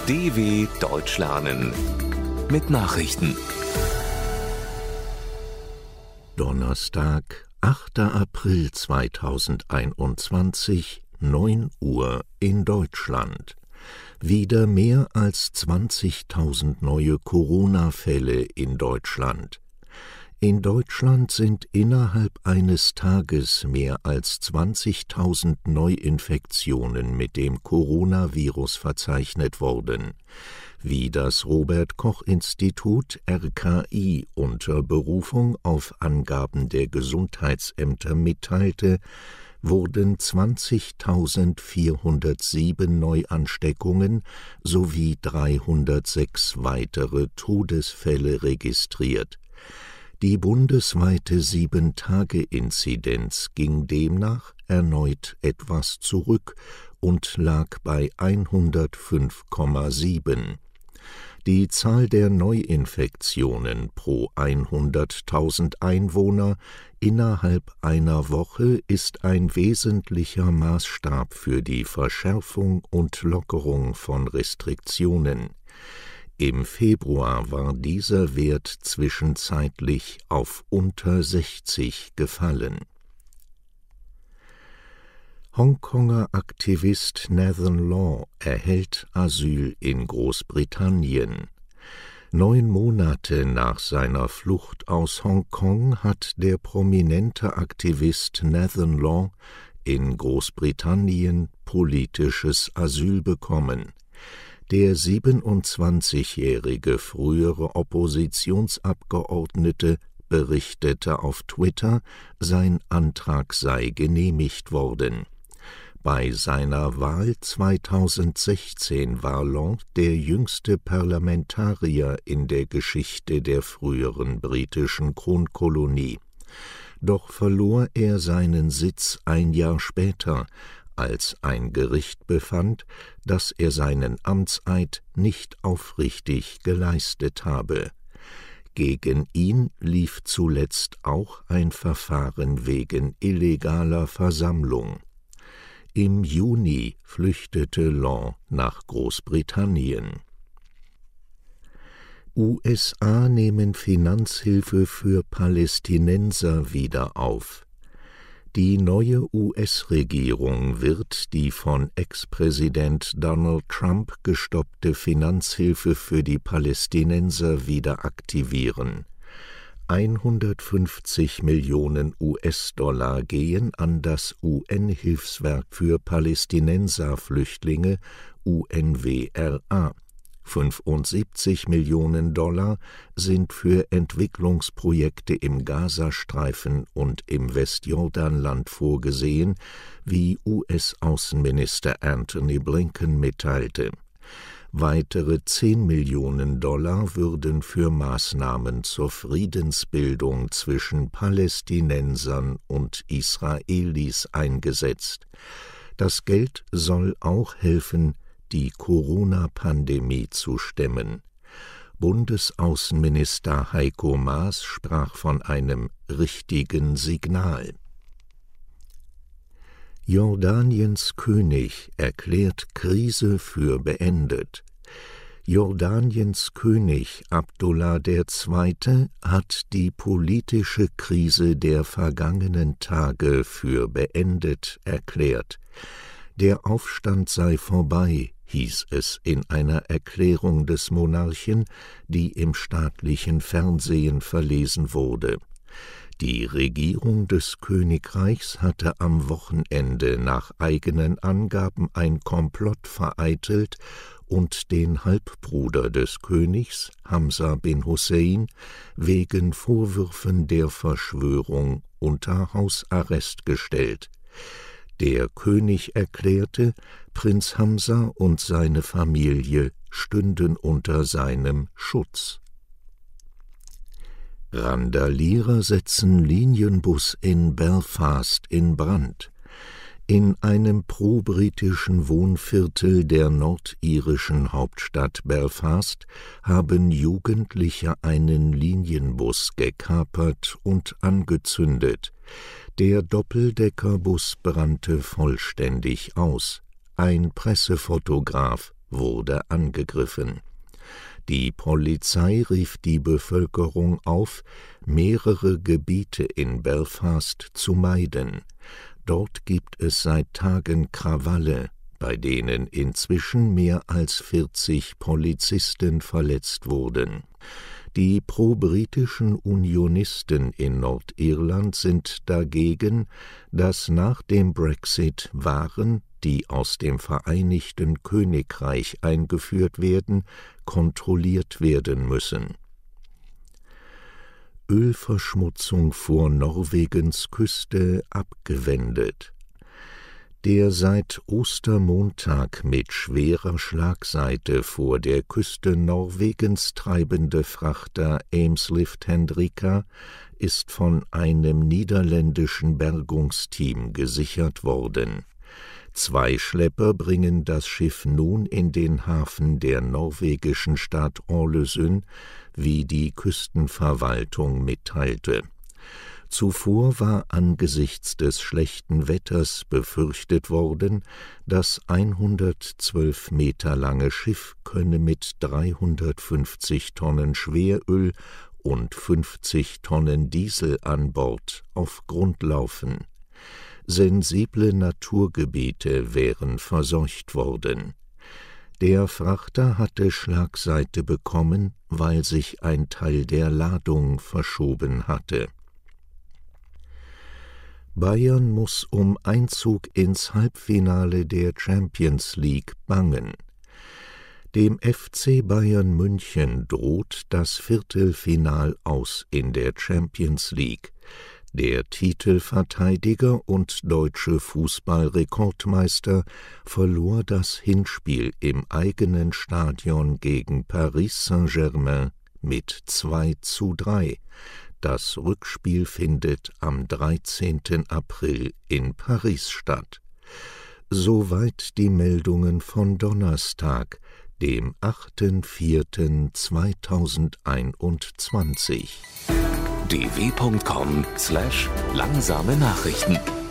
DW Deutsch lernen mit Nachrichten. Donnerstag, 8. April 2021, 9 Uhr in Deutschland. Wieder mehr als 20.000 neue Corona-Fälle in Deutschland. In Deutschland sind innerhalb eines Tages mehr als 20.000 Neuinfektionen mit dem Coronavirus verzeichnet worden. Wie das Robert-Koch-Institut RKI unter Berufung auf Angaben der Gesundheitsämter mitteilte, wurden 20.407 Neuansteckungen sowie 306 weitere Todesfälle registriert. Die bundesweite 7-Tage-Inzidenz ging demnach erneut etwas zurück und lag bei 105,7. Die Zahl der Neuinfektionen pro 100.000 Einwohner innerhalb einer Woche ist ein wesentlicher Maßstab für die Verschärfung und Lockerung von Restriktionen. Im Februar war dieser Wert zwischenzeitlich auf unter 60 gefallen. Hongkonger Aktivist Nathan Law erhält Asyl in Großbritannien. 9 Monate nach seiner Flucht aus Hongkong hat der prominente Aktivist Nathan Law in Großbritannien politisches Asyl bekommen. Der 27-jährige frühere Oppositionsabgeordnete berichtete auf Twitter, sein Antrag sei genehmigt worden. Bei seiner Wahl 2016 war Law der jüngste Parlamentarier in der Geschichte der früheren britischen Kronkolonie. Doch verlor er seinen Sitz ein Jahr später, als ein Gericht befand, dass er seinen Amtseid nicht aufrichtig geleistet habe. Gegen ihn lief zuletzt auch ein Verfahren wegen illegaler Versammlung. Im Juni flüchtete Law nach Großbritannien. USA nehmen Finanzhilfe für Palästinenser wieder auf. Die neue US-Regierung wird die von Ex-Präsident Donald Trump gestoppte Finanzhilfe für die Palästinenser wieder aktivieren. 150 Millionen US-Dollar gehen an das UN-Hilfswerk für Palästinenserflüchtlinge UNWRA. 75 Millionen Dollar sind für Entwicklungsprojekte im Gazastreifen und im Westjordanland vorgesehen, wie US-Außenminister Antony Blinken mitteilte. Weitere 10 Millionen Dollar würden für Maßnahmen zur Friedensbildung zwischen Palästinensern und Israelis eingesetzt. Das Geld soll auch helfen, die Corona-Pandemie zu stemmen. Bundesaußenminister Heiko Maas sprach von einem richtigen Signal. Jordaniens König erklärt Krise für beendet. Jordaniens König Abdullah II. Hat die politische Krise der vergangenen Tage für beendet erklärt. Der Aufstand sei vorbei, hieß es in einer Erklärung des Monarchen, die im staatlichen Fernsehen verlesen wurde. Die Regierung des Königreichs hatte am Wochenende nach eigenen Angaben ein Komplott vereitelt und den Halbbruder des Königs, Hamza bin Hussein, wegen Vorwürfen der Verschwörung unter Hausarrest gestellt. Der König erklärte, Prinz Hamza und seine Familie stünden unter seinem Schutz. Randalierer setzen Linienbus in Belfast in Brand. In einem pro-britischen Wohnviertel der nordirischen Hauptstadt Belfast haben Jugendliche einen Linienbus gekapert und angezündet. Der Doppeldeckerbus brannte vollständig aus. Ein Pressefotograf wurde angegriffen. Die Polizei rief die Bevölkerung auf, mehrere Gebiete in Belfast zu meiden. Dort gibt es seit Tagen Krawalle, bei denen inzwischen mehr als 40 Polizisten verletzt wurden. Die pro-britischen Unionisten in Nordirland sind dagegen, dass nach dem Brexit Waren, die aus dem Vereinigten Königreich eingeführt werden, kontrolliert werden müssen. Ölverschmutzung vor Norwegens Küste abgewendet. Der seit Ostermontag mit schwerer Schlagseite vor der Küste Norwegens treibende Frachter Eimslift Hendrika ist von einem niederländischen Bergungsteam gesichert worden. 2 Schlepper bringen das Schiff nun in den Hafen der norwegischen Stadt Ålesund, wie die Küstenverwaltung mitteilte. Zuvor war angesichts des schlechten Wetters befürchtet worden, das 112 Meter lange Schiff könne mit 350 Tonnen Schweröl und 50 Tonnen Diesel an Bord auf Grund laufen. Sensible Naturgebiete wären verseucht worden. Der Frachter hatte Schlagseite bekommen, weil sich ein Teil der Ladung verschoben hatte. Bayern muss um Einzug ins Halbfinale der Champions League bangen. Dem FC Bayern München droht das Viertelfinal aus in der Champions League. Der Titelverteidiger und deutsche Fußballrekordmeister verlor das Hinspiel im eigenen Stadion gegen Paris Saint-Germain mit 2:3. Das Rückspiel findet am 13. April in Paris statt. Soweit die Meldungen von Donnerstag, dem 8.4.2021. dw.com/langsame Nachrichten